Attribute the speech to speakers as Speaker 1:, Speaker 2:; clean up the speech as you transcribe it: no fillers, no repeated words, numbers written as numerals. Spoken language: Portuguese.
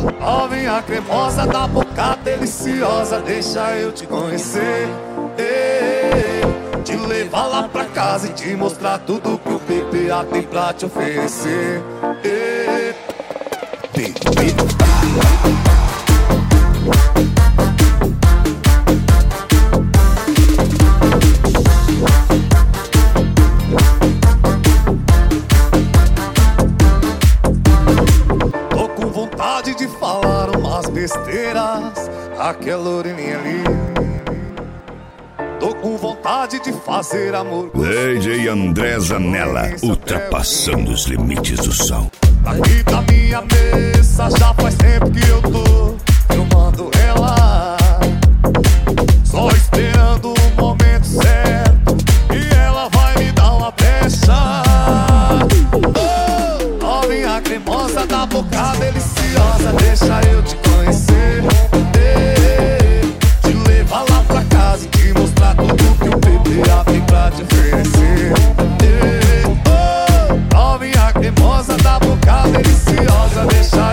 Speaker 1: Novinha cremosa da boca deliciosa, deixa eu te conhecer. Te levar lá pra casa e te mostrar tudo que o PPA tem pra te oferecer. Tô com vontade de falar umas besteiras, aquela orelhinha ali. Tô com vontade de fazer amor.
Speaker 2: DJ André Zanella, ultrapassando os limites do som.
Speaker 1: Aqui da minha mesa já faz tempo que eu tô filmando ela, só esperando o momento certo e ela vai me dar uma pecha. Oh, novinha cremosa da boca deliciosa, deixa eu te conhecer. Te levar lá pra casa e te mostrar tudo que o PPA tem pra te oferecer. Oh, novinha cremosa da boca deliciosa, deixa